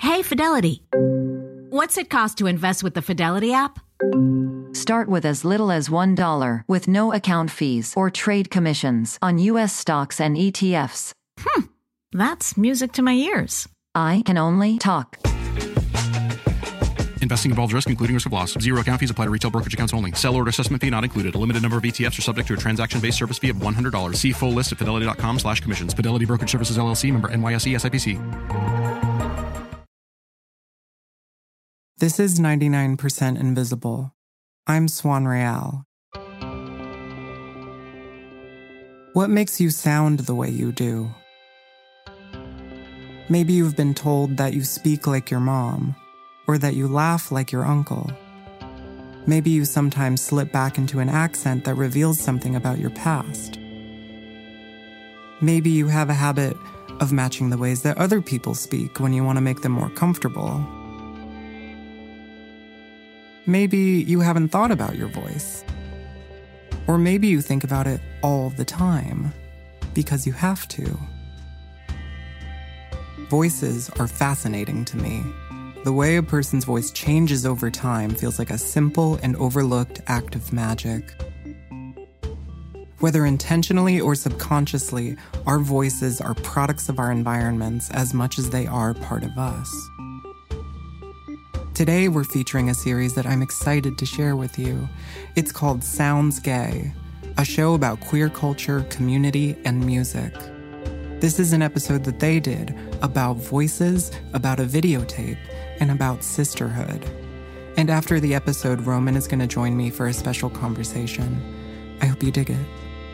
Hey, Fidelity. What's it cost to invest with the Fidelity app? Start with as little as $1 with no account fees or trade commissions on U.S. stocks and ETFs. That's music to my ears. I can only talk. Investing involves risk, including risk of loss. Zero account fees apply to retail brokerage accounts only. Sell order assessment fee not included. A limited number of ETFs are subject to a transaction-based service fee of $100. See full list at fidelity.com/commissions. Fidelity Brokerage Services, LLC, member NYSE, SIPC. This is 99% Invisible. I'm Swan Real. What makes you sound the way you do? Maybe you've been told that you speak like your mom, or that you laugh like your uncle. Maybe you sometimes slip back into an accent that reveals something about your past. Maybe you have a habit of matching the ways that other people speak when you want to make them more comfortable. Maybe you haven't thought about your voice. Or maybe you think about it all the time, because you have to. Voices are fascinating to me. The way a person's voice changes over time feels like a simple and overlooked act of magic. Whether intentionally or subconsciously, our voices are products of our environments as much as they are part of us. Today, we're featuring a series that I'm excited to share with you. It's called Sounds Gay, a show about queer culture, community, and music. This is an episode that they did about voices, about a videotape, and about sisterhood. And after the episode, Roman is going to join me for a special conversation. I hope you dig it.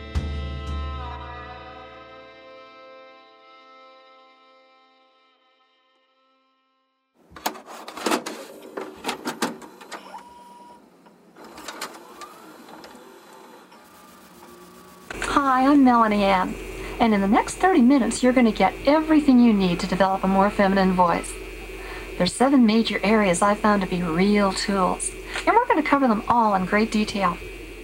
Hi, I'm Melanie Ann, and in the next 30 minutes, you're going to get everything you need to develop a more feminine voice. There's 7 major areas I found to be real tools, and we're going to cover them all in great detail.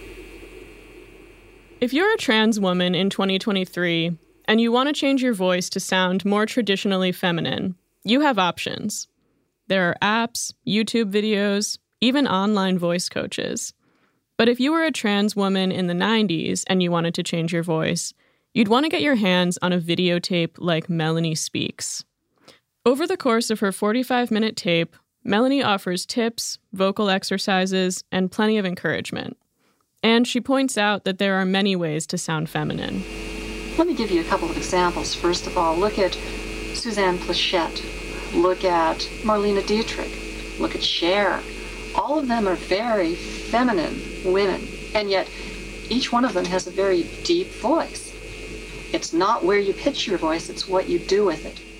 If you're a trans woman in 2023 and you want to change your voice to sound more traditionally feminine, you have options. There are apps, YouTube videos, even online voice coaches. But if you were a trans woman in the 90s and you wanted to change your voice, you'd want to get your hands on a videotape like Melanie Speaks. Over the course of her 45-minute tape, Melanie offers tips, vocal exercises, and plenty of encouragement. And she points out that there are many ways to sound feminine. Let me give you a couple of examples. First of all, look at Suzanne Plachette. Look at Marlene Dietrich. Look at Cher. All of them are very feminine women, and yet each one of them has a very deep voice. It's not where you pitch your voice, it's what you do with it.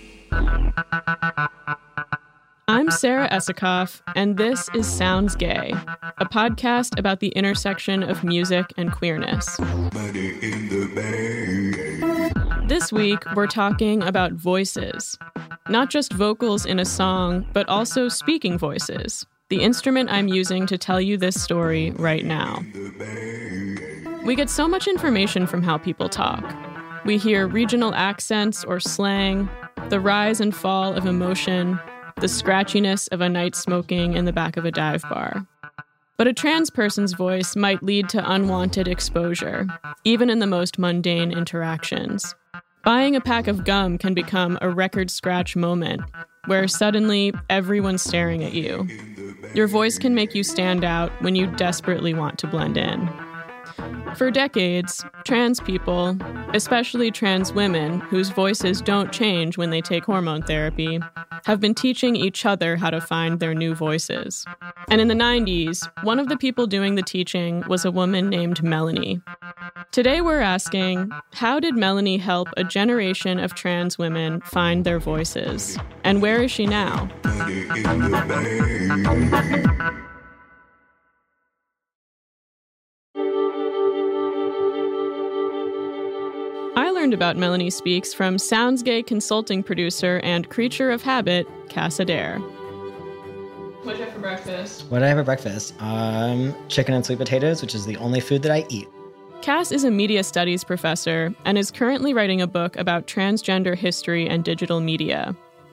I'm Sarah Esikoff, and this is Sounds Gay, a podcast about the intersection of music and queerness. This week, we're talking about voices. Not just vocals in a song, but also speaking voices, the instrument I'm using to tell you this story right now. We get so much information from how people talk. We hear regional accents or slang, the rise and fall of emotion, the scratchiness of a night smoking in the back of a dive bar. But a trans person's voice might lead to unwanted exposure, even in the most mundane interactions. Buying a pack of gum can become a record scratch moment, where suddenly everyone's staring at you. Your voice can make you stand out when you desperately want to blend in. For decades, trans people, especially trans women whose voices don't change when they take hormone therapy, have been teaching each other how to find their new voices. And in the 90s, one of the people doing the teaching was a woman named Melanie. Today we're asking, how did Melanie help a generation of trans women find their voices? And where is she now? I learned about Melanie Speaks from Sounds Gay consulting producer and creature of habit, Cass Adair. What'd you have for breakfast? What did I have for breakfast? Chicken and sweet potatoes, which is the only food that I eat. Cass is a media studies professor and is currently writing a book about transgender history and digital media.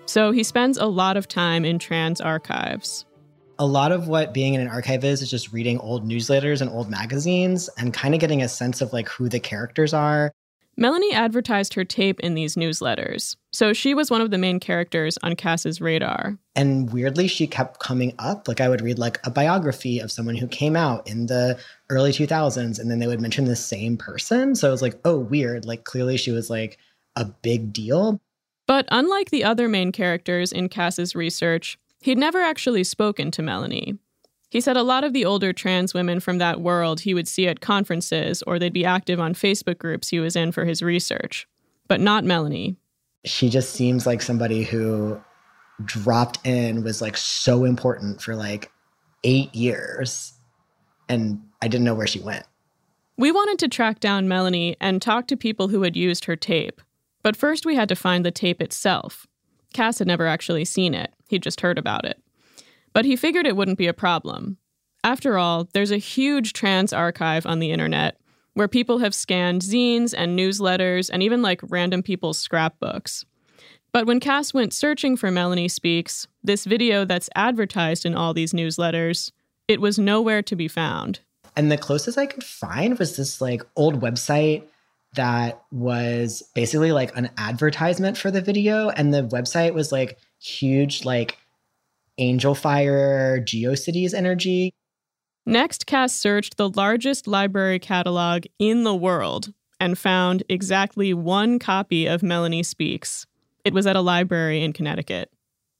So he spends a lot of time in trans archives. A lot of what being in an archive is just reading old newsletters and old magazines and kind of getting a sense of like who the characters are. Melanie advertised her tape in these newsletters, so she was one of the main characters on Cass's radar. And weirdly, she kept coming up. Like I would read like a biography of someone who came out in the early 2000s, and then they would mention the same person. So I was like, oh, weird. Like clearly she was like a big deal. But unlike the other main characters in Cass's research, he'd never actually spoken to Melanie. He said a lot of the older trans women from that world he would see at conferences or they'd be active on Facebook groups he was in for his research, but not Melanie. She just seems like somebody who dropped in, was like so important for like 8 years, and I didn't know where she went. We wanted to track down Melanie and talk to people who had used her tape, but first we had to find the tape itself. Cass had never actually seen it. He'd just heard about it. But he figured it wouldn't be a problem. After all, there's a huge trans archive on the internet where people have scanned zines and newsletters and even like random people's scrapbooks. But when Cass went searching for Melanie Speaks, this video that's advertised in all these newsletters, it was nowhere to be found. And the closest I could find was this like old website that was basically like an advertisement for the video. And the website was like huge, like Angel Fire, GeoCities energy. Next, Cass searched the largest library catalog in the world and found exactly one copy of Melanie Speaks. It was at a library in Connecticut.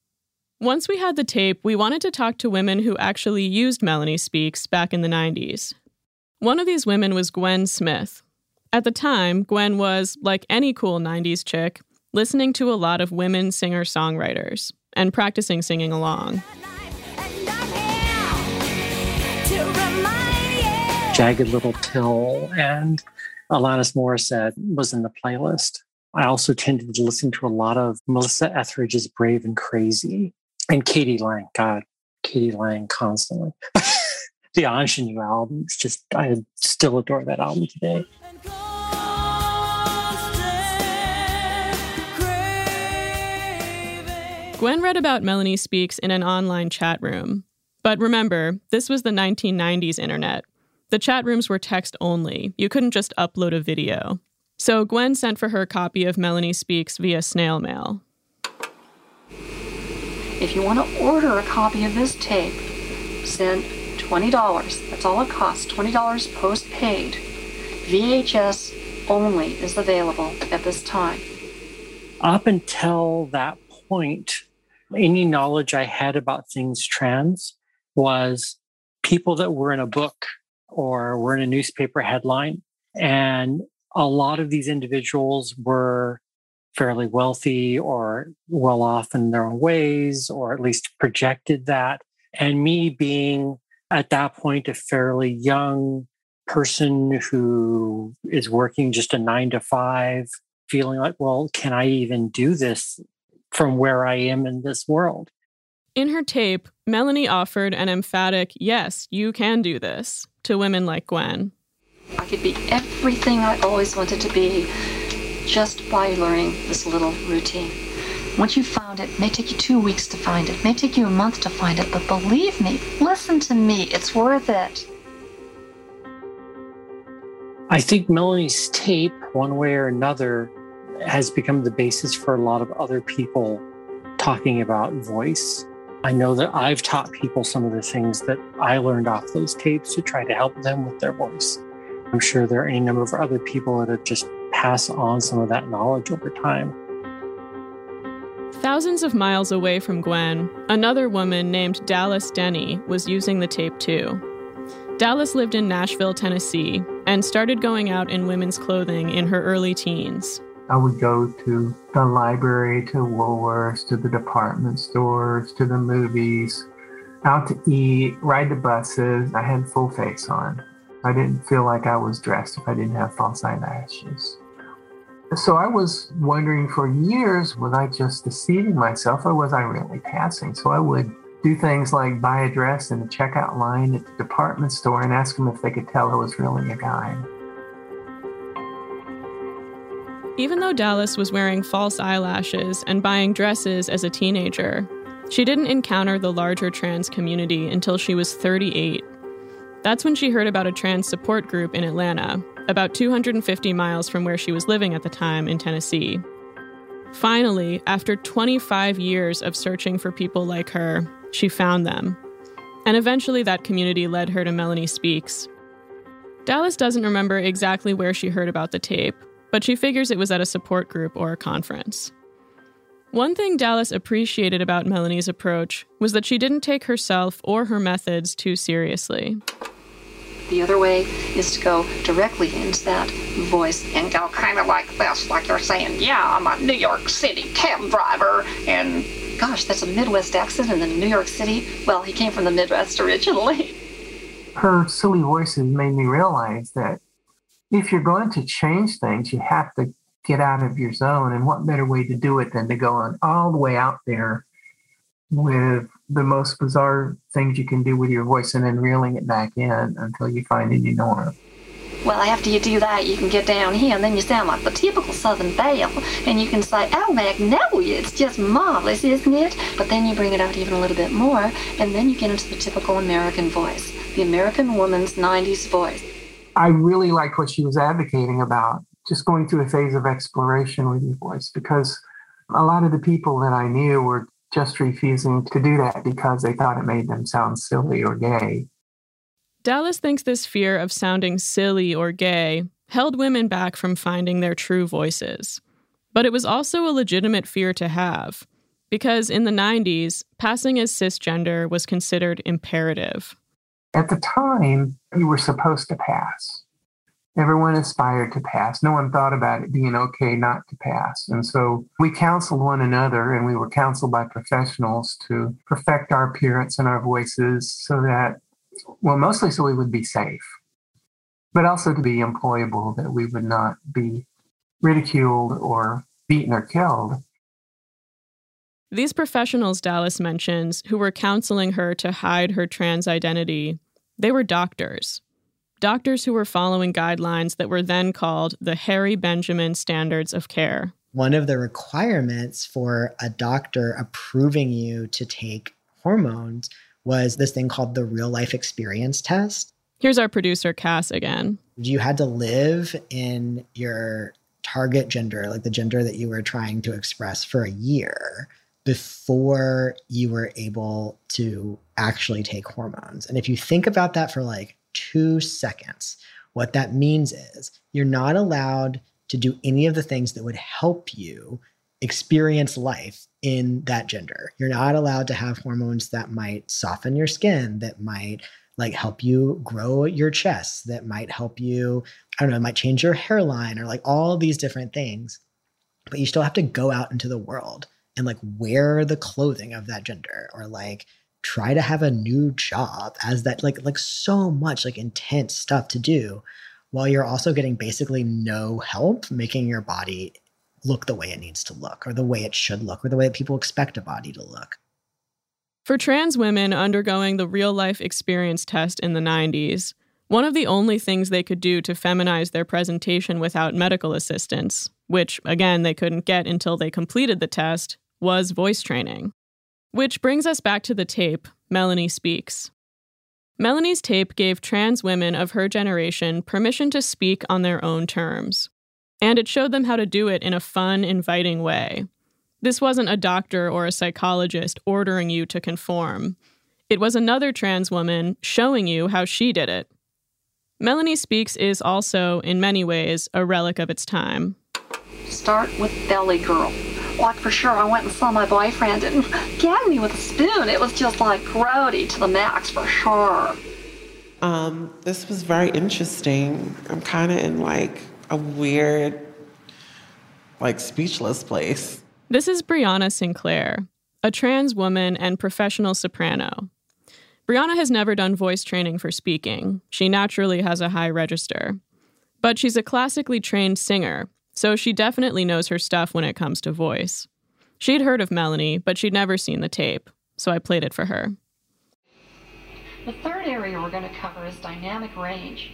Once we had the tape, we wanted to talk to women who actually used Melanie Speaks back in the 90s. One of these women was Gwen Smith. At the time, Gwen was, like any cool 90s chick, listening to a lot of women singer-songwriters and practicing singing along. Jagged Little Pill and Alanis Morissette was in the playlist. I also tended to listen to a lot of Melissa Etheridge's Brave and Crazy and Katie Lang. God, Katie Lang constantly. The Ingenue album, it's just, I still adore that album today. Gwen read about Melanie Speaks in an online chat room. But remember, this was the 1990s internet. The chat rooms were text only. You couldn't just upload a video. So Gwen sent for her a copy of Melanie Speaks via snail mail. If you want to order a copy of this tape, send $20. That's all it costs, $20 post-paid. VHS only is available at this time. Up until that point, any knowledge I had about things trans was people that were in a book or were in a newspaper headline. And a lot of these individuals were fairly wealthy or well off in their own ways, or at least projected that. And me being at that point a fairly young person who is working just a 9-to-5, feeling like, well, can I even do this from where I am in this world? In her tape, Melanie offered an emphatic, yes, you can do this, to women like Gwen. I could be everything I always wanted to be just by learning this little routine. Once you've found it, it may take you 2 weeks to find it, it may take you a month to find it, but believe me, listen to me, it's worth it. I think Melanie's tape, one way or another, has become the basis for a lot of other people talking about voice. I know that I've taught people some of the things that I learned off those tapes to try to help them with their voice. I'm sure there are any number of other people that have just passed on some of that knowledge over time. Thousands of miles away from Gwen, another woman named Dallas Denny was using the tape too. Dallas lived in Nashville, Tennessee, and started going out in women's clothing in her early teens. I would go to the library, to Woolworths, to the department stores, to the movies, out to eat, ride the buses. I had full face on. I didn't feel like I was dressed if I didn't have false eyelashes. So I was wondering for years, was I just deceiving myself or was I really passing? So I would do things like buy a dress in the checkout line at the department store and ask them if they could tell I was really a guy. Even though Dallas was wearing false eyelashes and buying dresses as a teenager, she didn't encounter the larger trans community until she was 38. That's when she heard about a trans support group in Atlanta, about 250 miles from where she was living at the time in Tennessee. Finally, after 25 years of searching for people like her, she found them. And eventually that community led her to Melanie Speaks. Dallas doesn't remember exactly where she heard about the tape, but she figures it was at a support group or a conference. One thing Dallas appreciated about Melanie's approach was that she didn't take herself or her methods too seriously. The other way is to go directly into that voice and go kind of like this, like you're saying, yeah, I'm a New York City cab driver, and gosh, that's a Midwest accent, and then New York City, well, he came from the Midwest originally. Her silly voices made me realize that if you're going to change things, you have to get out of your zone. And what better way to do it than to go on all the way out there with the most bizarre things you can do with your voice and then reeling it back in until you find a new norm. Well, after you do that, you can get down here, and then you sound like the typical Southern belle, and you can say, oh, Magnolia, it's just marvelous, isn't it? But then you bring it out even a little bit more, and then you get into the typical American voice, the American woman's 90s voice. I really liked what she was advocating about, just going through a phase of exploration with your voice, because a lot of the people that I knew were just refusing to do that because they thought it made them sound silly or gay. Dallas thinks this fear of sounding silly or gay held women back from finding their true voices. But it was also a legitimate fear to have, because in the 90s, passing as cisgender was considered imperative. At the time, you were supposed to pass. Everyone aspired to pass. No one thought about it being okay not to pass. And so we counseled one another, and we were counseled by professionals to perfect our appearance and our voices so that, well, mostly so we would be safe, but also to be employable, that we would not be ridiculed or beaten or killed. These professionals Dallas mentions, who were counseling her to hide her trans identity, they were doctors. Doctors who were following guidelines that were then called the Harry Benjamin Standards of Care. One of the requirements for a doctor approving you to take hormones was this thing called the real life experience test. Here's our producer, Cass, again. You had to live in your target gender, like the gender that you were trying to express, for a year before you were able to actually take hormones. And if you think about that for like 2 seconds, what that means is you're not allowed to do any of the things that would help you experience life in that gender. You're not allowed to have hormones that might soften your skin, that might like help you grow your chest, that might help you, I don't know, it might change your hairline or like all these different things. But you still have to go out into the world and like wear the clothing of that gender, or like try to have a new job as that, like so much like intense stuff to do, while you're also getting basically no help making your body look the way it needs to look, or the way it should look, or the way that people expect a body to look. For trans women undergoing the real-life experience test in the 90s, one of the only things they could do to feminize their presentation without medical assistance, which, again, they couldn't get until they completed the test, was voice training. Which brings us back to the tape, Melanie Speaks. Melanie's tape gave trans women of her generation permission to speak on their own terms. And it showed them how to do it in a fun, inviting way. This wasn't a doctor or a psychologist ordering you to conform. It was another trans woman showing you how she did it. Melanie Speaks is also, in many ways, a relic of its time. Start with Belly Girl. Like, for sure, I went and saw my boyfriend and gagged me with a spoon. It was just like grody to the max, for sure. This was very interesting. I'm kind of in like a weird, like speechless place. This is Brianna Sinclair, a trans woman and professional soprano. Brianna has never done voice training for speaking. She naturally has a high register. But she's a classically trained singer, so she definitely knows her stuff when it comes to voice. She'd heard of Melanie, but she'd never seen the tape, so I played it for her. The third area we're going to cover is dynamic range.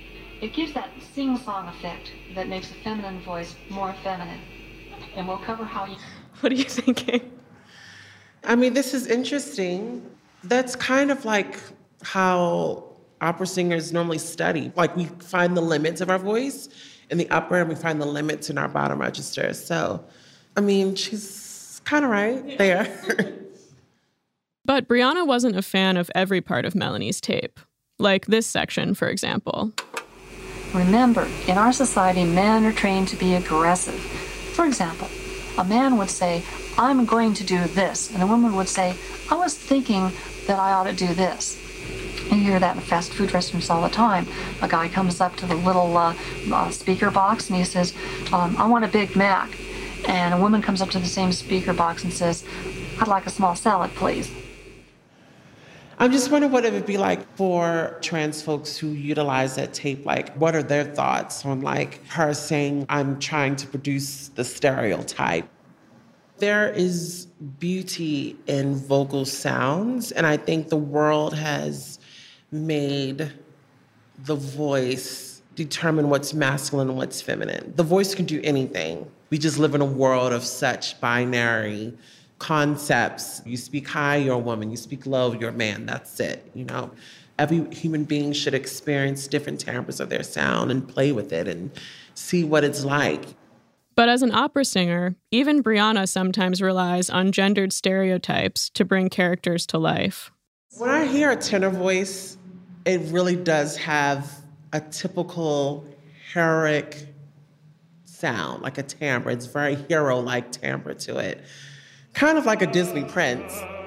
It gives that sing-song effect that makes a feminine voice more feminine. And we'll cover how you... What are you thinking? I mean, this is interesting. That's kind of like how opera singers normally study. Like, we find the limits of our voice in the upper and we find the limits in our bottom register. So, I mean, she's kind of right there. But Brianna wasn't a fan of every part of Melanie's tape. Like this section, for example. Remember, in our society, men are trained to be aggressive. For example, a man would say, I'm going to do this. And a woman would say, I was thinking that I ought to do this. And you hear that in fast food restaurants all the time. A guy comes up to the little speaker box and he says, I want a Big Mac. And a woman comes up to the same speaker box and says, I'd like a small salad, please. I'm just wondering what it would be like for trans folks who utilize that tape. Like, what are their thoughts on, like, her saying, I'm trying to produce the stereotype? There is beauty in vocal sounds, and I think the world has made the voice determine what's masculine and what's feminine. The voice can do anything. We just live in a world of such binary concepts. You speak high, you're a woman. You speak low, you're a man. That's it, you know? Every human being should experience different timbres of their sound and play with it and see what it's like. But as an opera singer, even Brianna sometimes relies on gendered stereotypes to bring characters to life. When I hear a tenor voice, it really does have a typical heroic sound, like a timbre. It's very hero-like timbre to it. Kind of like a Disney prince.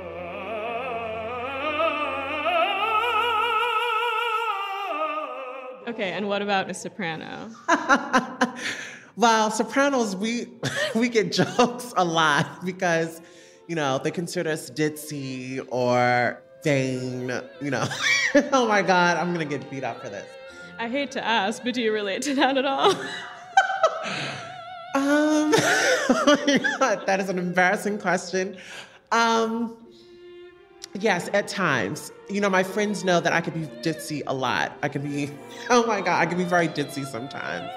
Okay, and what about a soprano? Well, sopranos, we get jokes a lot because, you know, they consider us ditzy or vain, you know. Oh my God, I'm gonna get beat up for this. I hate to ask, but do you relate to that at all? Oh my God, that is an embarrassing question. Yes, at times. You know, my friends know that I could be ditzy a lot. I could be very ditzy sometimes.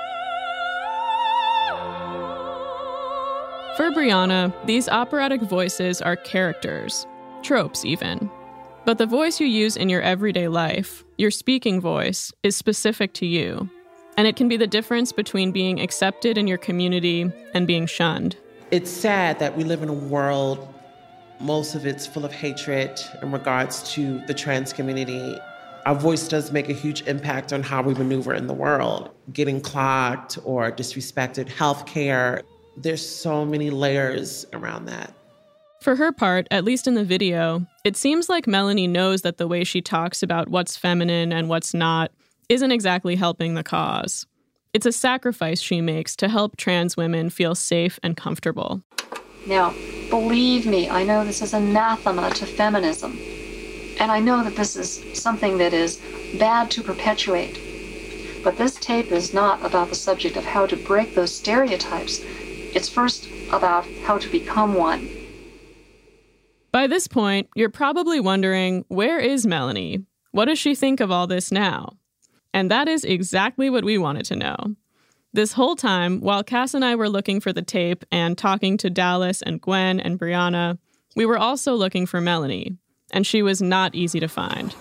For Brianna, these operatic voices are characters, tropes even. But the voice you use in your everyday life, your speaking voice, is specific to you. And it can be the difference between being accepted in your community and being shunned. It's sad that we live in a world, most of it's full of hatred in regards to the trans community. Our voice does make a huge impact on how we maneuver in the world. Getting clocked or disrespected, healthcare. There's so many layers around that. For her part, at least in the video, it seems like Melanie knows that the way she talks about what's feminine and what's not isn't exactly helping the cause. It's a sacrifice she makes to help trans women feel safe and comfortable. Now, believe me, I know this is anathema to feminism. And I know that this is something that is bad to perpetuate. But this tape is not about the subject of how to break those stereotypes. It's first about how to become one. By this point, you're probably wondering, where is Melanie? What does she think of all this now? And that is exactly what we wanted to know. This whole time, while Cass and I were looking for the tape and talking to Dallas and Gwen and Brianna, we were also looking for Melanie, and she was not easy to find.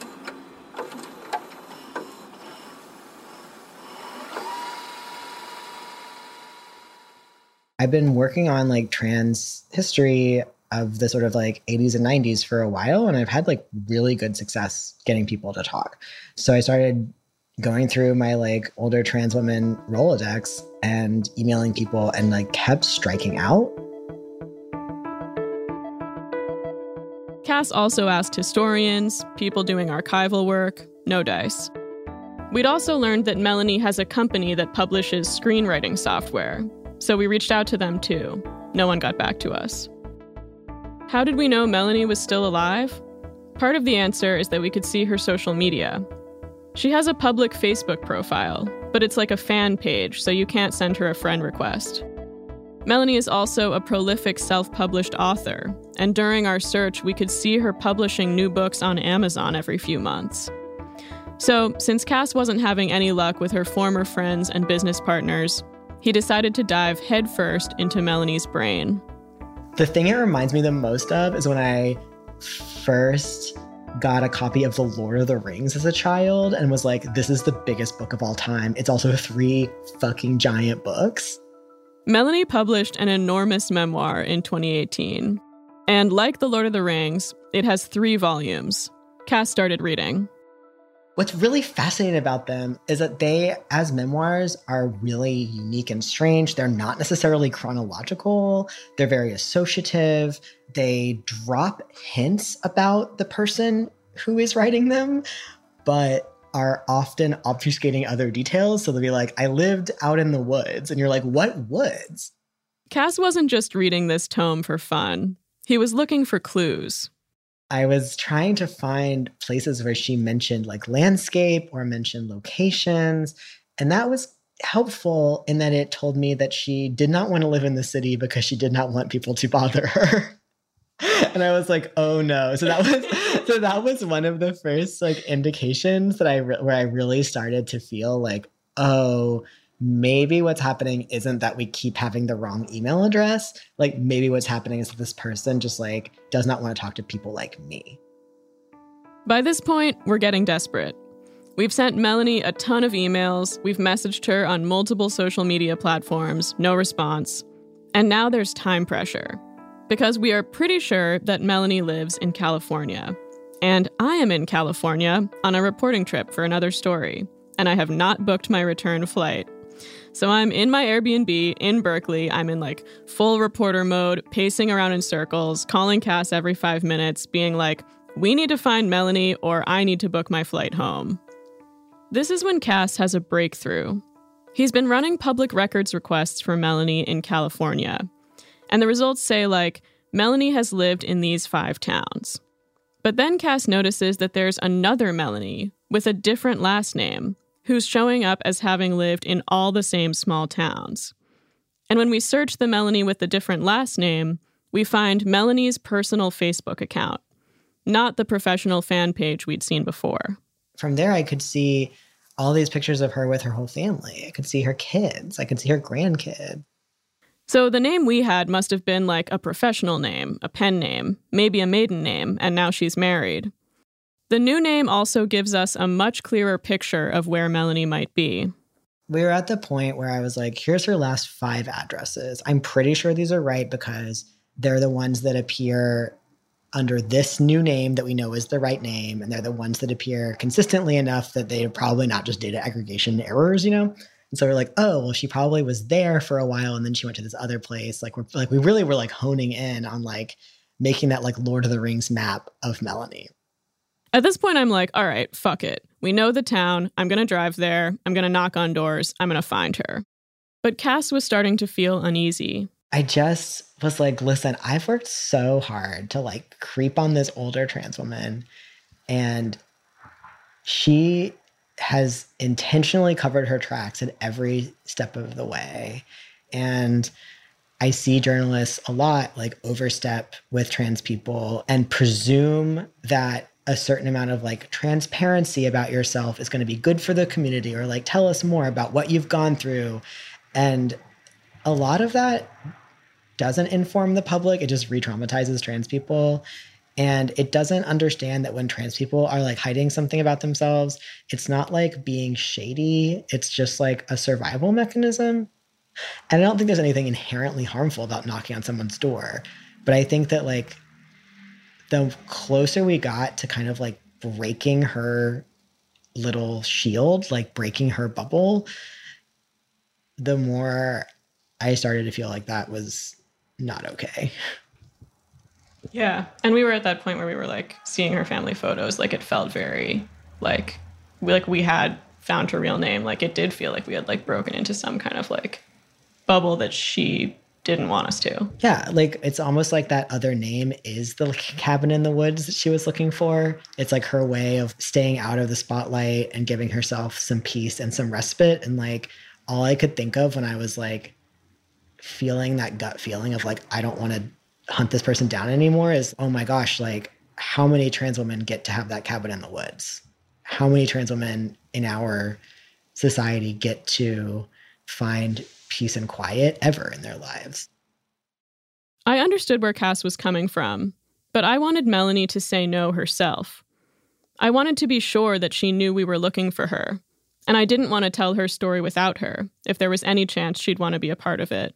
I've been working on like trans history of the sort of like 80s and 90s for a while, and I've had like really good success getting people to talk. So I started going through my like older trans women Rolodex and emailing people and like kept striking out. Cass also asked historians, people doing archival work, no dice. We'd also learned that Melanie has a company that publishes screenwriting software, so we reached out to them too. No one got back to us. How did we know Melanie was still alive? Part of the answer is that we could see her social media. She has a public Facebook profile, but it's like a fan page, so you can't send her a friend request. Melanie is also a prolific self-published author, and during our search, we could see her publishing new books on Amazon every few months. So, since Cass wasn't having any luck with her former friends and business partners, he decided to dive headfirst into Melanie's brain. The thing it reminds me the most of is when I first got a copy of The Lord of the Rings as a child and was like, this is the biggest book of all time. It's also 3 fucking giant books. Melanie published an enormous memoir in 2018. And like The Lord of the Rings, it has 3 volumes. Cass started reading. What's really fascinating about them is that they, as memoirs, are really unique and strange. They're not necessarily chronological. They're very associative. They drop hints about the person who is writing them, but are often obfuscating other details. So they'll be like, I lived out in the woods. And you're like, what woods? Cass wasn't just reading this tome for fun. He was looking for clues. I was trying to find places where she mentioned like landscape or mentioned locations. And that was helpful in that it told me that she did not want to live in the city because she did not want people to bother her. And I was like, oh no. So that was one of the first like indications that where I really started to feel like, oh, maybe what's happening isn't that we keep having the wrong email address. Like maybe what's happening is that this person just like does not want to talk to people like me. By this point, we're getting desperate. We've sent Melanie a ton of emails. We've messaged her on multiple social media platforms. No response. And now there's time pressure. Because we are pretty sure that Melanie lives in California. And I am in California on a reporting trip for another story. And I have not booked my return flight. So I'm in my Airbnb in Berkeley. I'm in like full reporter mode, pacing around in circles, calling Cass every 5 minutes, being like, we need to find Melanie or I need to book my flight home. This is when Cass has a breakthrough. He's been running public records requests for Melanie in California. And the results say like, Melanie has lived in these 5 towns. But then Cass notices that there's another Melanie with a different last name, who's showing up as having lived in all the same small towns. And when we search the Melanie with the different last name, we find Melanie's personal Facebook account, not the professional fan page we'd seen before. From there, I could see all these pictures of her with her whole family. I could see her kids. I could see her grandkid. So the name we had must have been like a professional name, a pen name, maybe a maiden name, and now she's married. The new name also gives us a much clearer picture of where Melanie might be. We were at the point where I was like, here's her last 5 addresses. I'm pretty sure these are right because they're the ones that appear under this new name that we know is the right name. And they're the ones that appear consistently enough that they're probably not just data aggregation errors, you know? And so we're like, oh, well, she probably was there for a while and then she went to this other place. We really were like honing in on like making that like Lord of the Rings map of Melanie. At this point, I'm like, all right, fuck it. We know the town. I'm going to drive there. I'm going to knock on doors. I'm going to find her. But Cass was starting to feel uneasy. I just was like, listen, I've worked so hard to like creep on this older trans woman. And she has intentionally covered her tracks at every step of the way. And I see journalists a lot like overstep with trans people and presume that a certain amount of like transparency about yourself is going to be good for the community or like tell us more about what you've gone through. And a lot of that doesn't inform the public. It just re-traumatizes trans people. And it doesn't understand that when trans people are like hiding something about themselves, it's not like being shady. It's just like a survival mechanism. And I don't think there's anything inherently harmful about knocking on someone's door. But I think that like the closer we got to kind of like breaking her little shield, like breaking her bubble, the more I started to feel like that was not okay. Yeah. And we were at that point where we were like seeing her family photos. Like it felt very like we had found her real name. Like it did feel like we had like broken into some kind of like bubble that she didn't want us to. Yeah, like it's almost like that other name is the cabin in the woods that she was looking for. It's like her way of staying out of the spotlight and giving herself some peace and some respite. And like all I could think of when I was like feeling that gut feeling of like, I don't want to hunt this person down anymore is, oh my gosh, like how many trans women get to have that cabin in the woods? how many trans women in our society get to find peace and quiet ever in their lives. I understood where Cass was coming from, but I wanted Melanie to say no herself. I wanted to be sure that she knew we were looking for her, and I didn't want to tell her story without her, if there was any chance she'd want to be a part of it.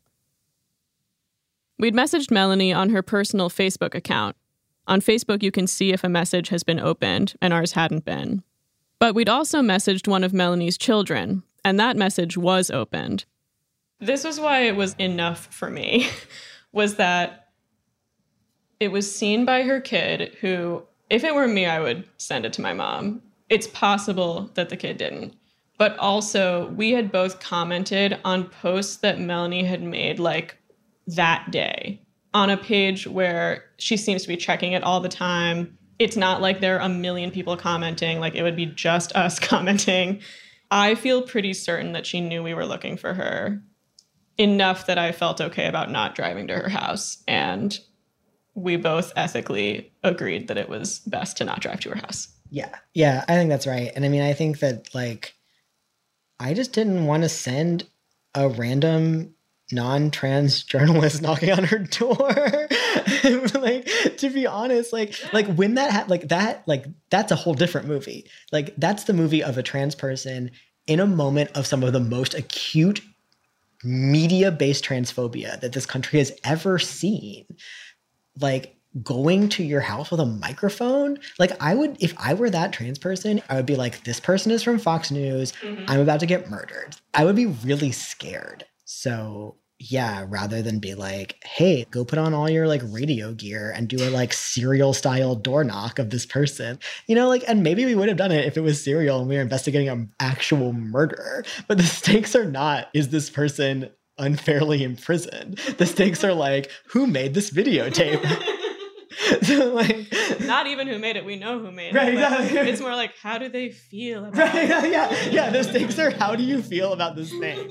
We'd messaged Melanie on her personal Facebook account. On Facebook, you can see if a message has been opened, and ours hadn't been. But we'd also messaged one of Melanie's children, and that message was opened. This was why it was enough for me, was that it was seen by her kid who, if it were me, I would send it to my mom. It's possible that the kid didn't. But also, we had both commented on posts that Melanie had made, like, that day, on a page where she seems to be checking it all the time. It's not like there are a million people commenting, like it would be just us commenting. I feel pretty certain that she knew we were looking for her, enough that I felt okay about not driving to her house. And we both ethically agreed that it was best to not drive to her house. Yeah, I think that's right. And I mean, I think that, like, I just didn't want to send a random non-trans journalist knocking on her door. Like, to be honest, like when that that's a whole different movie. Like, that's the movie of a trans person in a moment of some of the most acute media-based transphobia that this country has ever seen. Like, going to your house with a microphone, like, I would, if I were that trans person, I would be like, this person is from Fox News. I'm about to get murdered. I would be really scared. So yeah, rather than be like, hey, go put on all your like radio gear and do a like Serial style door knock of this person, you know, like, and maybe we would have done it if it was Serial and we were investigating an actual murder. But the stakes are not, is this person unfairly imprisoned? The stakes are like, who made this videotape? So, like, not even who made it, we know who made right, it. Exactly. It's more like, how do they feel about it? Yeah, the stakes are, how do you feel about this thing?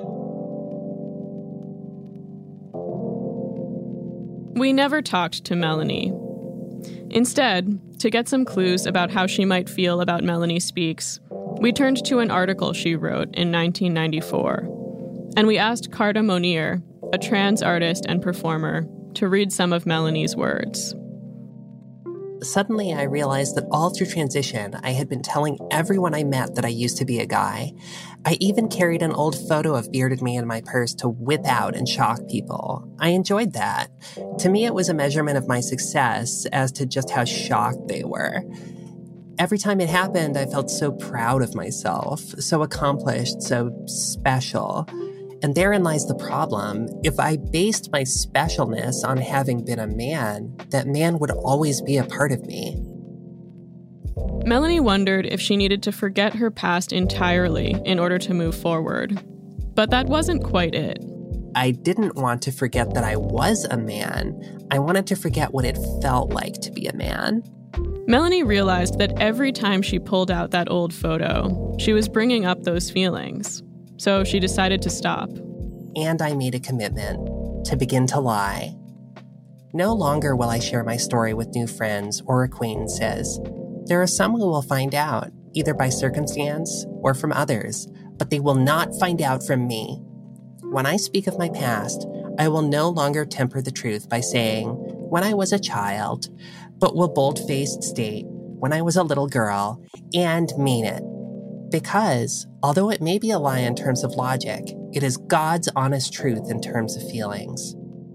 We never talked to Melanie. Instead, to get some clues about how she might feel about Melanie Speaks, we turned to an article she wrote in 1994. And we asked Carta Monir, a trans artist and performer, to read some of Melanie's words. Suddenly, I realized that all through transition, I had been telling everyone I met that I used to be a guy. I even carried an old photo of bearded me in my purse to whip out and shock people. I enjoyed that. To me, it was a measurement of my success as to just how shocked they were. Every time it happened, I felt so proud of myself, so accomplished, so special. And therein lies the problem. If I based my specialness on having been a man, that man would always be a part of me. Melanie wondered if she needed to forget her past entirely in order to move forward. But that wasn't quite it. I didn't want to forget that I was a man. I wanted to forget what it felt like to be a man. Melanie realized that every time she pulled out that old photo, she was bringing up those feelings. So she decided to stop. And I made a commitment to begin to lie. No longer will I share my story with new friends or acquaintances. There are some who will find out, either by circumstance or from others, but they will not find out from me. When I speak of my past, I will no longer temper the truth by saying, when I was a child, but will bold-faced state, when I was a little girl, and mean it. Because, although it may be a lie in terms of logic, it is God's honest truth in terms of feelings.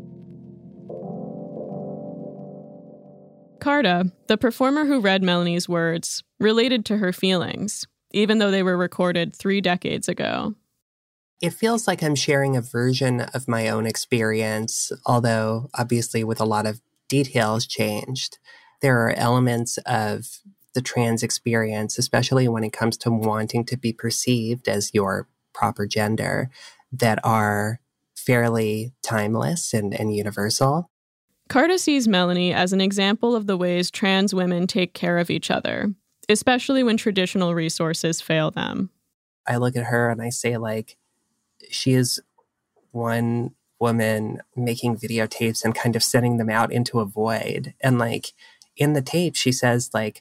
Carta, the performer who read Melanie's words, related to her feelings, even though they were recorded 3 decades ago. It feels like I'm sharing a version of my own experience, although obviously with a lot of details changed. There are elements of the trans experience, especially when it comes to wanting to be perceived as your proper gender, that are fairly timeless and universal. Carta sees Melanie as an example of the ways trans women take care of each other, especially when traditional resources fail them. I look at her and I say, like, she is one woman making videotapes and kind of sending them out into a void. And, like, in the tape, she says, like,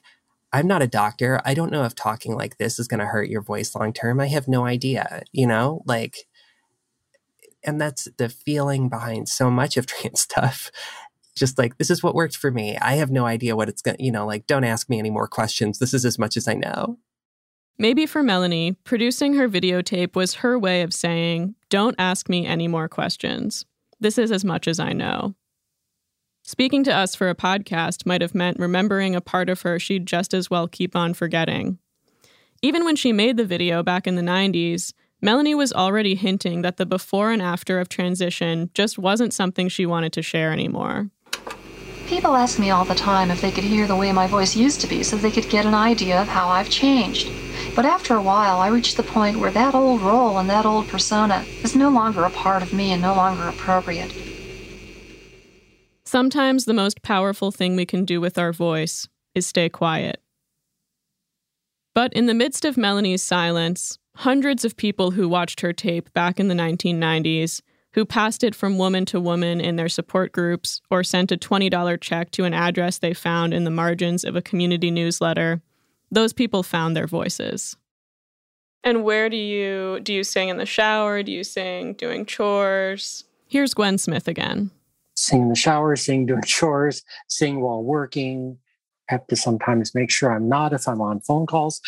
I'm not a doctor. I don't know if talking like this is going to hurt your voice long term. I have no idea, you know, like, and that's the feeling behind so much of trans stuff. Just like, this is what worked for me. I have no idea what it's going to, you know, like, don't ask me any more questions. This is as much as I know. Maybe for Melanie, producing her videotape was her way of saying, don't ask me any more questions. This is as much as I know. Speaking to us for a podcast might have meant remembering a part of her she'd just as well keep on forgetting. Even when she made the video back in the 90s, Melanie was already hinting that the before and after of transition just wasn't something she wanted to share anymore. People ask me all the time if they could hear the way my voice used to be so they could get an idea of how I've changed. But after a while, I reached the point where that old role and that old persona is no longer a part of me and no longer appropriate. Sometimes the most powerful thing we can do with our voice is stay quiet. But in the midst of Melanie's silence, hundreds of people who watched her tape back in the 1990s, who passed it from woman to woman in their support groups or sent a $20 check to an address they found in the margins of a community newsletter, those people found their voices. And where do you sing in the shower? Do you sing doing chores? Here's Gwen Smith again. Sing in the shower, sing doing chores, sing while working. I have to sometimes make sure I'm not if I'm on phone calls.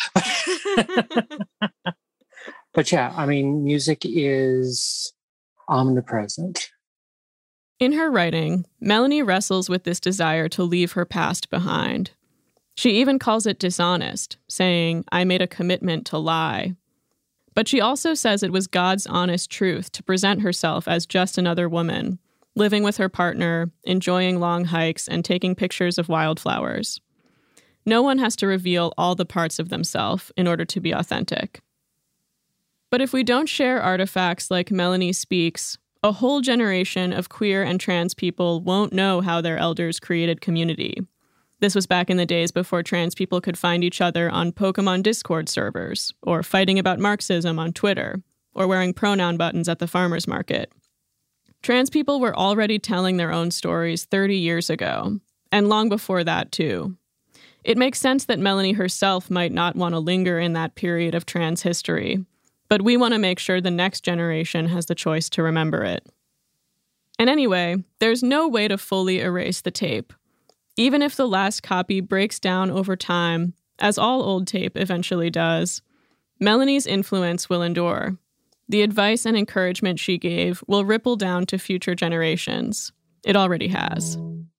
But yeah, I mean, music is omnipresent. In her writing, Melanie wrestles with this desire to leave her past behind. She even calls it dishonest, saying, I made a commitment to lie. But she also says it was God's honest truth to present herself as just another woman, living with her partner, enjoying long hikes, and taking pictures of wildflowers. No one has to reveal all the parts of themselves in order to be authentic. But if we don't share artifacts like Melanie Speaks, a whole generation of queer and trans people won't know how their elders created community. This was back in the days before trans people could find each other on Pokemon Discord servers, or fighting about Marxism on Twitter, or wearing pronoun buttons at the farmer's market. Trans people were already telling their own stories 30 years ago, and long before that, too. It makes sense that Melanie herself might not want to linger in that period of trans history, but we want to make sure the next generation has the choice to remember it. And anyway, there's no way to fully erase the tape. Even if the last copy breaks down over time, as all old tape eventually does, Melanie's influence will endure. The advice and encouragement she gave will ripple down to future generations. It already has.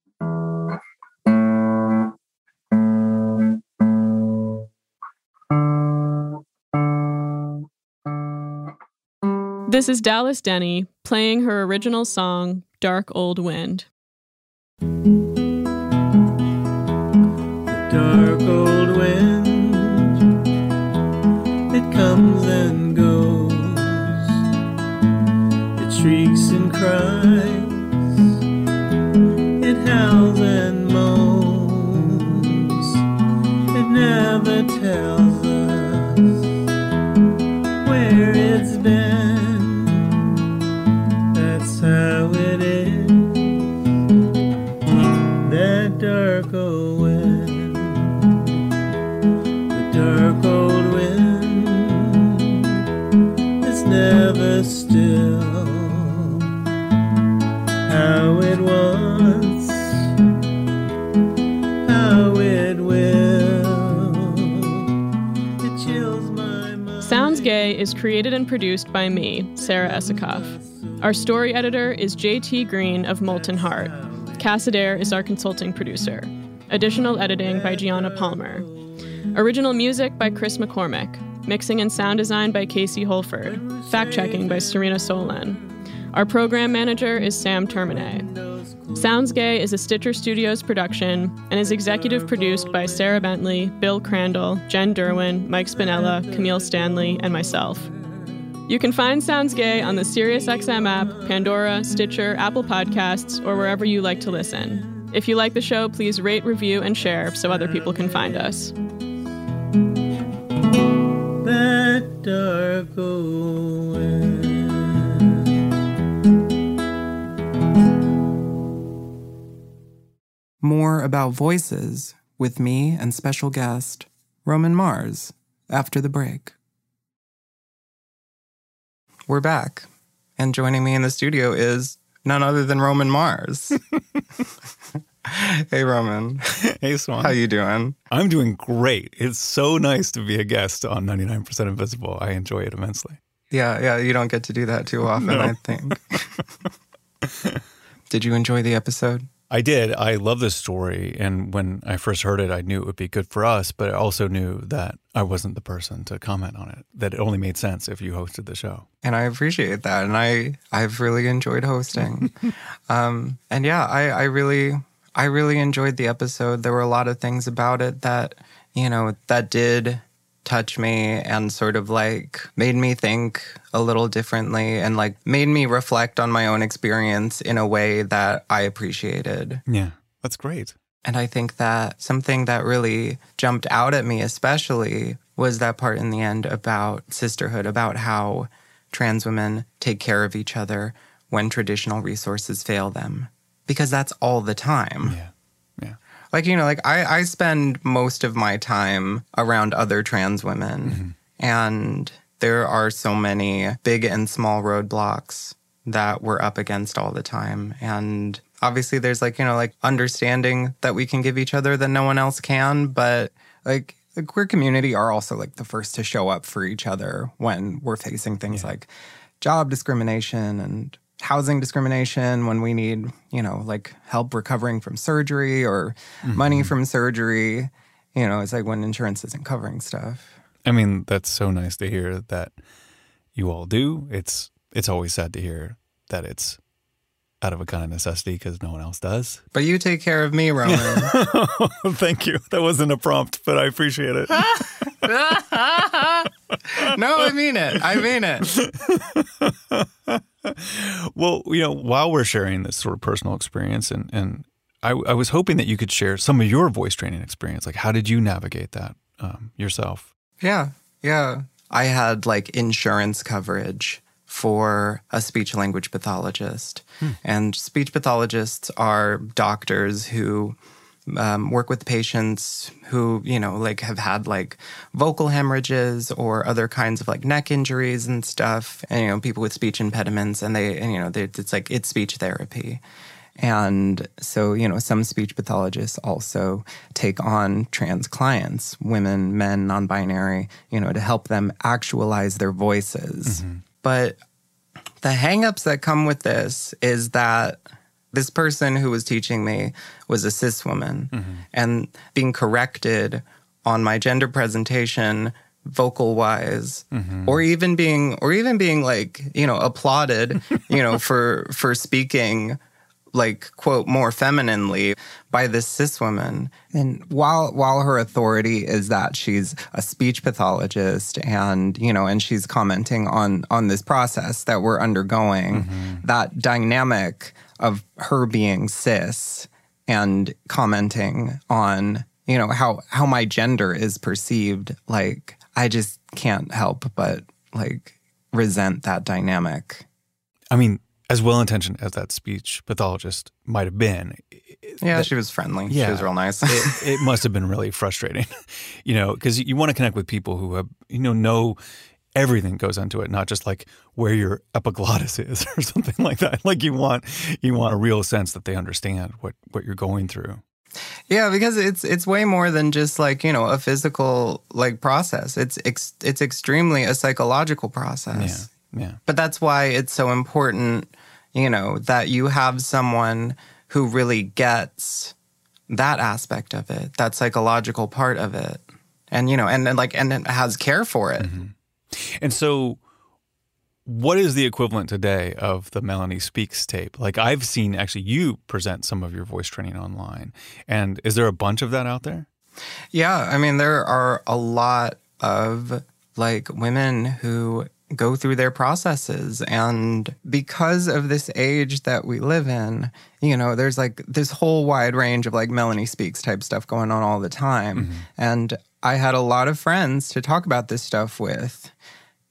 This is Dallas Denny playing her original song, Dark Old Wind. Dark old wind, it comes and goes, it shrieks and cries, it howls and moans, it never tells us where it's been, that's how it is, that dark old wind. Dark old wind is never still. How it wants, how it will. It chills my mind. Sounds Gay is created and produced by me, Sarah Esikoff. Our story editor is J.T. Green of Molten Heart. Cass Adair is our consulting producer. Additional editing by Gianna Palmer. Original music by Chris McCormick. Mixing and sound design by Casey Holford. Fact-checking by Serena Solon. Our program manager is Sam Termine. Sounds Gay is a Stitcher Studios production and is executive produced by Sarah Bentley, Bill Crandall, Jen Derwin, Mike Spinella, Camille Stanley, and myself. You can find Sounds Gay on the SiriusXM app, Pandora, Stitcher, Apple Podcasts, or wherever you like to listen. If you like the show, please rate, review, and share so other people can find us. That dark old wind. More about voices with me and special guest, Roman Mars, after the break. We're back, and joining me in the studio is none other than Roman Mars. Hey, Roman. Hey, Swan. How you doing? I'm doing great. It's so nice to be a guest on 99% Invisible. I enjoy it immensely. Yeah, you don't get to do that too often, no. I think. Did you enjoy the episode? I did. I love this story, and when I first heard it, I knew it would be good for us, but I also knew that I wasn't the person to comment on it, that it only made sense if you hosted the show. And I appreciate that, and I've really enjoyed hosting. And yeah, I really enjoyed the episode. There were a lot of things about it that, that did touch me and sort of like made me think a little differently and like made me reflect on my own experience in a way that I appreciated. Yeah, that's great. And I think that something that really jumped out at me especially was that part in the end about sisterhood, about how trans women take care of each other when traditional resources fail them. Because that's all the time. Yeah. I spend most of my time around other trans women, and there are so many big and small roadblocks that we're up against all the time. And obviously there's understanding that we can give each other that no one else can, but the queer community are also the first to show up for each other when we're facing things like job discrimination and housing discrimination, when we need, help recovering from surgery or money from surgery. It's like when insurance isn't covering stuff. I mean, that's so nice to hear that you all do. It's always sad to hear that it's out of a kind of necessity because no one else does. But you take care of me, Roman. Thank you. That wasn't a prompt, but I appreciate it. No, I mean it. Well, while we're sharing this sort of personal experience, and I was hoping that you could share some of your voice training experience. Like, how did you navigate that yourself? Yeah. I had insurance coverage for a speech language pathologist. And speech pathologists are doctors who work with patients who, have had vocal hemorrhages or other kinds of neck injuries and stuff. And, people with speech impediments, and it's speech therapy. And so, some speech pathologists also take on trans clients, women, men, non-binary, to help them actualize their voices. But the hangups that come with this is that this person who was teaching me was a cis woman, and being corrected on my gender presentation, vocal-wise, or even being applauded, for speaking quote, more femininely by this cis woman. And while her authority is that she's a speech pathologist and, and she's commenting on this process that we're undergoing, that dynamic of her being cis and commenting on, how my gender is perceived, I just can't help but resent that dynamic. I mean, as well-intentioned as that speech pathologist might have been. She was friendly. Yeah, she was real nice. it must have been really frustrating, because you want to connect with people who have, know everything goes into it, not just where your epiglottis is or something like that. You want a real sense that they understand what you're going through. Yeah, because it's way more than just a physical process. It's extremely a psychological process. Yeah. But that's why it's so important, that you have someone who really gets that aspect of it, that psychological part of it, and and has care for it. And so, what is the equivalent today of the Melanie Speaks tape? I've seen actually you present some of your voice training online, and is there a bunch of that out there? Yeah, I mean, there are a lot of women who go through their processes. And because of this age that we live in, there's this whole wide range of Melanie Speaks type stuff going on all the time. And I had a lot of friends to talk about this stuff with.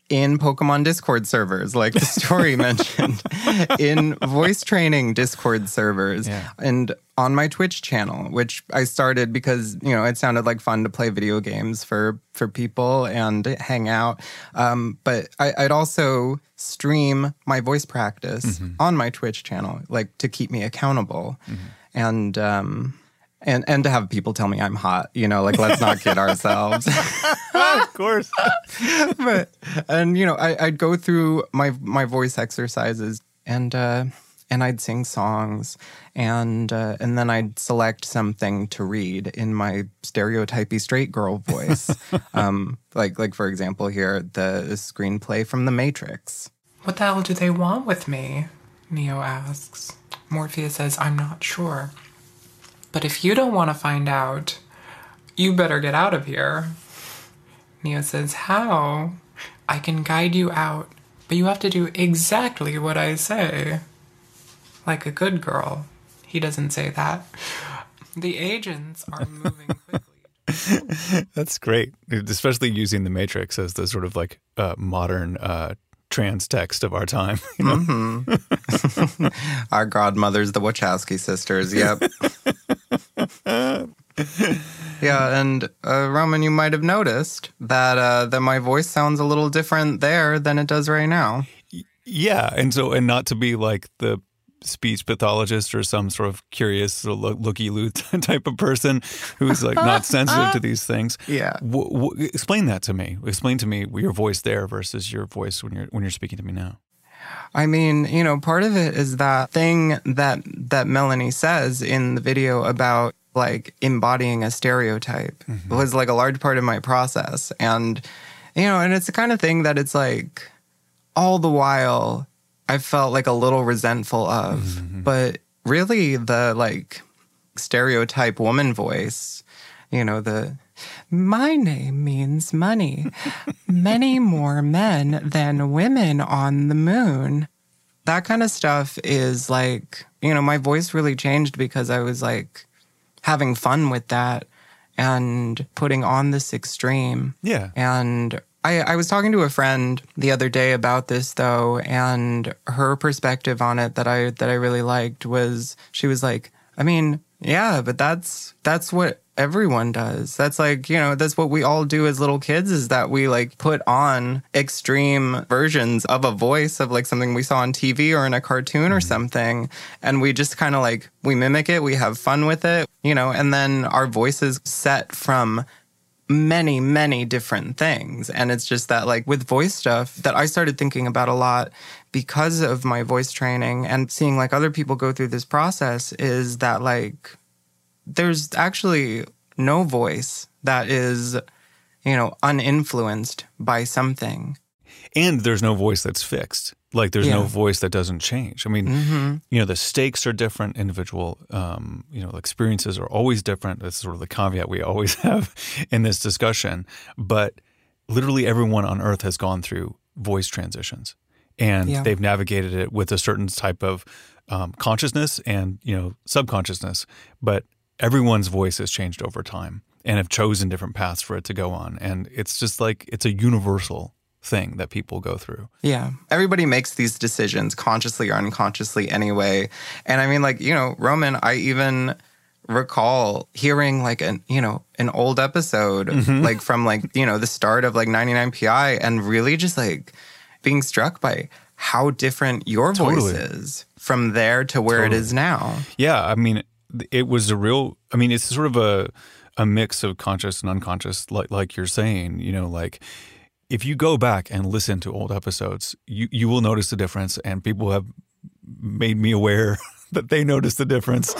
in Pokemon Discord servers, like the story mentioned, in voice training Discord servers, and on my Twitch channel, which I started because, it sounded like fun to play video games for people and hang out. But I'd also stream my voice practice on my Twitch channel, like to keep me accountable. And to have people tell me I'm hot, like, let's not kid ourselves. Of course. I'd go through my voice exercises and I'd sing songs and then I'd select something to read in my stereotypy straight girl voice. Like for example here, the screenplay from The Matrix. What the hell do they want with me? Neo asks. Morpheus says, I'm not sure. But if you don't want to find out, you better get out of here. Neo says, how? I can guide you out, but you have to do exactly what I say. Like a good girl. He doesn't say that. The agents are moving quickly. That's great, especially using The Matrix as the sort of like modern trans text of our time. Our godmothers, the Wachowski sisters. Yep. Yeah, and Roman, you might have noticed that my voice sounds a little different there than it does right now. Yeah, and not to be like the speech pathologist or some sort of curious sort of looky-loo type of person who's like not sensitive to these things. Yeah. Explain that to me. Explain to me your voice there versus your voice when you're speaking to me now. I mean, part of it is that thing that Melanie says in the video about like embodying a stereotype was like a large part of my process. And, and it's the kind of thing that it's like all the while I felt like a little resentful of. But really the like stereotype woman voice, my name means money. Many more men than women on the moon. That kind of stuff is like, my voice really changed because I was like having fun with that and putting on this extreme. Yeah. And I was talking to a friend the other day about this though, and her perspective on it that I really liked was, she was like, I mean, yeah, but that's what everyone does. That's like, that's what we all do as little kids, is that we like put on extreme versions of a voice of like something we saw on TV or in a cartoon or something. And we just kind of like, we mimic it, we have fun with it, and then our voices set from many, many different things. And it's just that like with voice stuff that I started thinking about a lot because of my voice training and seeing like other people go through this process is that like there's actually no voice that is, uninfluenced by something. And there's no voice that's fixed. Like there's no voice that doesn't change. I mean, the stakes are different. Individual, experiences are always different. That's sort of the caveat we always have in this discussion. But literally everyone on Earth has gone through voice transitions. And they've navigated it with a certain type of consciousness and, subconsciousness. But everyone's voice has changed over time and have chosen different paths for it to go on. And it's just like, it's a universal thing that people go through. Yeah. Everybody makes these decisions consciously or unconsciously anyway. And I mean, like, Roman, I even recall hearing like an old episode, like from like, the start of like 99PI and really just like being struck by how different your voice is from there to where it is now. Yeah. I mean, it was it's sort of a mix of conscious and unconscious, like you're saying, like if you go back and listen to old episodes, you will notice the difference, and people have made me aware that they notice the difference.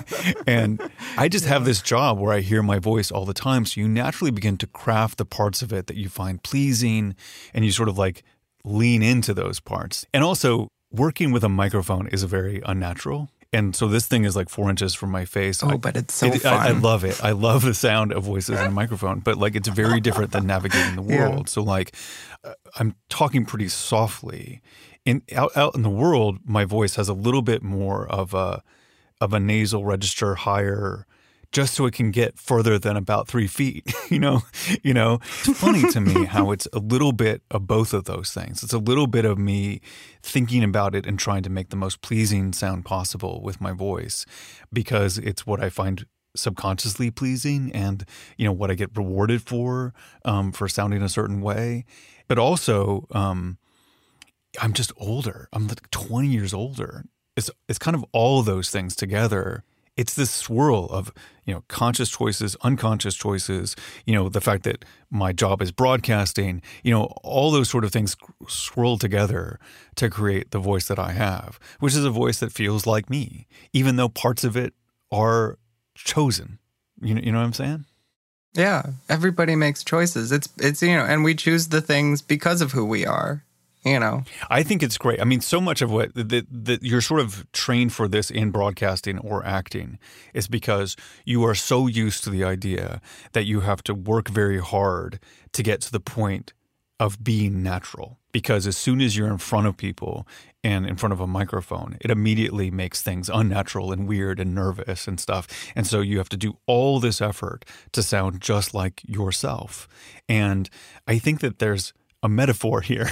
And I just have this job where I hear my voice all the time. So you naturally begin to craft the parts of it that you find pleasing, and you sort of like lean into those parts. And also working with a microphone is very unnatural. And so this thing is like 4 inches from my face. But it's so fun. I love it. I love the sound of voices in a microphone, but like it's very different than navigating the world. Yeah. So like I'm talking pretty softly. Out in the world, my voice has a little bit more of a nasal register, higher just so it can get further than about 3 feet. It's funny to me how it's a little bit of both of those things. It's a little bit of me thinking about it and trying to make the most pleasing sound possible with my voice, because it's what I find subconsciously pleasing and, what I get rewarded for sounding a certain way. But also, I'm just older. I'm like 20 years older. It's kind of all those things together. It's this swirl of, conscious choices, unconscious choices, the fact that my job is broadcasting, all those sort of things swirl together to create the voice that I have, which is a voice that feels like me, even though parts of it are chosen. You know what I'm saying? Yeah, everybody makes choices. It's and we choose the things because of who we are. I think it's great. I mean, so much of what that you're sort of trained for this in broadcasting or acting is because you are so used to the idea that you have to work very hard to get to the point of being natural. Because as soon as you're in front of people and in front of a microphone, it immediately makes things unnatural and weird and nervous and stuff. And so you have to do all this effort to sound just like yourself. And I think that there's a metaphor here.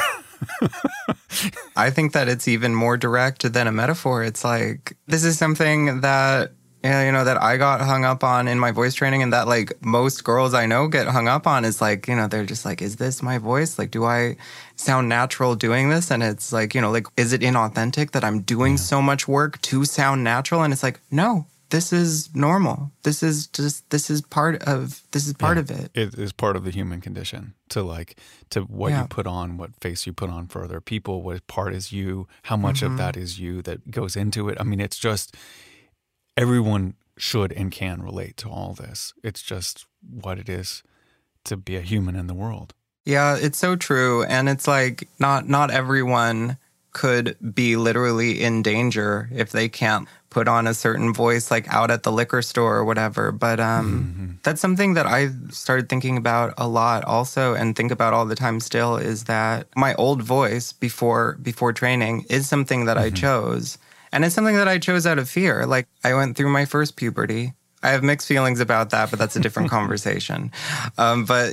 I think that it's even more direct than a metaphor. It's like, this is something that, that I got hung up on in my voice training, and that like most girls I know get hung up on is like, they're just like, is this my voice? Like, do I sound natural doing this? And it's like, is it inauthentic that I'm doing so much work to sound natural? And it's like, no. This is normal. This is part of it. It is part of the human condition to what you put on, what face you put on for other people, what part is you, how much of that is you that goes into it. I mean, it's just everyone should and can relate to all this. It's just what it is to be a human in the world. Yeah, it's so true. And it's like not everyone could be literally in danger if they can't put on a certain voice, like out at the liquor store or whatever. But that's something that I started thinking about a lot also, and think about all the time still, is that my old voice before training is something that I chose. And it's something that I chose out of fear. Like, I went through my first puberty. I have mixed feelings about that, but that's a different conversation. I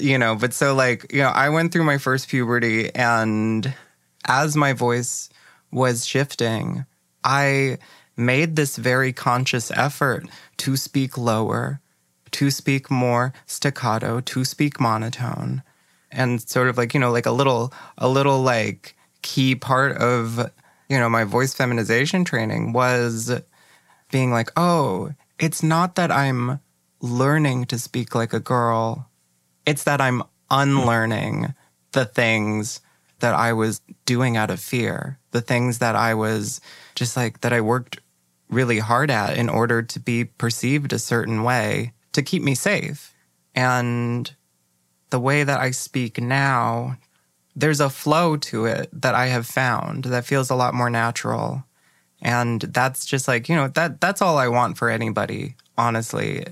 went through my first puberty, and as my voice was shifting, I made this very conscious effort to speak lower, to speak more staccato, to speak monotone. And sort of like, a little like key part of, my voice feminization training was being like, oh, it's not that I'm learning to speak like a girl. It's that I'm unlearning the things that I was doing out of fear, the things that I was just like, that I worked really hard at in order to be perceived a certain way to keep me safe. And the way that I speak now, there's a flow to it that I have found that feels a lot more natural. And that's just like, that's all I want for anybody, honestly.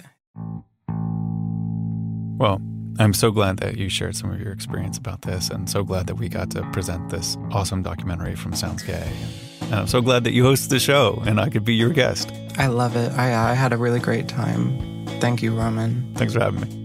Well, I'm so glad that you shared some of your experience about this, and so glad that we got to present this awesome documentary from Sounds Gay. And I'm so glad that you hosted the show and I could be your guest. I love it. I had a really great time. Thank you, Roman. Thanks for having me.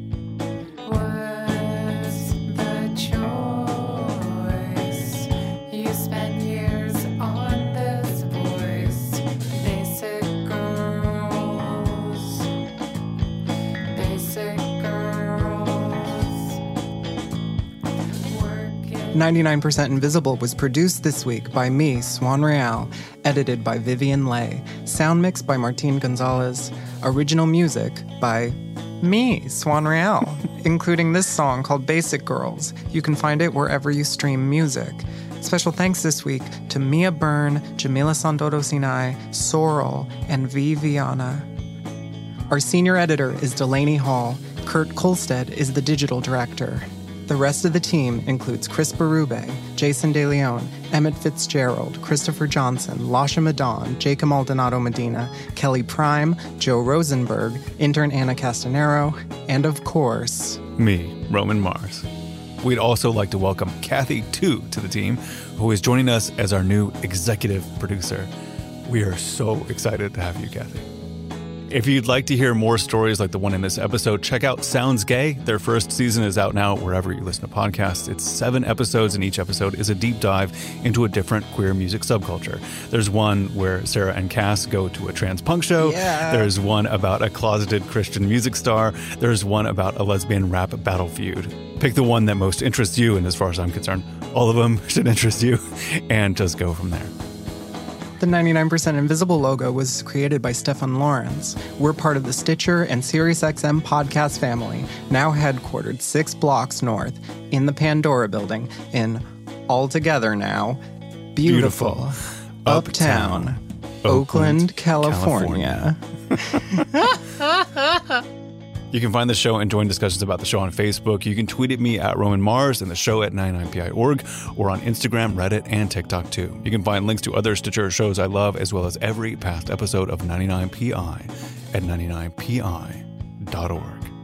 "99% Invisible" was produced this week by me, Swan Real, edited by Vivian Leigh, sound mixed by Martin Gonzalez, original music by me, Swan Real, including this song called Basic Girls. You can find it wherever you stream music. Special thanks this week to Mia Byrne, Jamila Santoro Sinai, Sorrel, and V. Viana. Our senior editor is Delaney Hall. Kurt Kolstad is the digital director. The rest of the team includes Chris Berube, Jason De Leon, Emmett Fitzgerald, Christopher Johnson, Lasha Madon, Jacob Maldonado Medina, Kelly Prime, Joe Rosenberg, intern Anna Castanero, and of course, me, Roman Mars. We'd also like to welcome Kathy Tu to the team, who is joining us as our new executive producer. We are so excited to have you, Kathy. If you'd like to hear more stories like the one in this episode, check out Sounds Gay. Their first season is out now wherever you listen to podcasts. It's 7 episodes, and each episode is a deep dive into a different queer music subculture. There's one where Sarah and Cass go to a trans punk show. Yeah. There's one about a closeted Christian music star. There's one about a lesbian rap battle feud. Pick the one that most interests you, and as far as I'm concerned, all of them should interest you, and just go from there. The 99% Invisible logo was created by Stefan Lawrence. We're part of the Stitcher and SiriusXM podcast family, now headquartered 6 blocks north in the Pandora building in, altogether now, beautiful Uptown, Oakland, California. You can find the show and join discussions about the show on Facebook. You can tweet at me at Roman Mars and the show at 99pi.org, or on Instagram, Reddit, and TikTok too. You can find links to other Stitcher shows I love, as well as every past episode of 99pi at 99pi.org.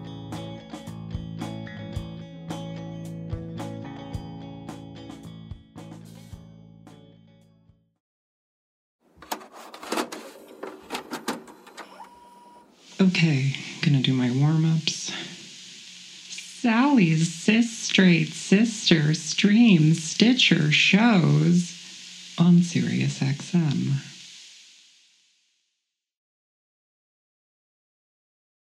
Okay, gonna do my warm-ups. Sally's Cis Straight Sister streams Stitcher shows on SiriusXM.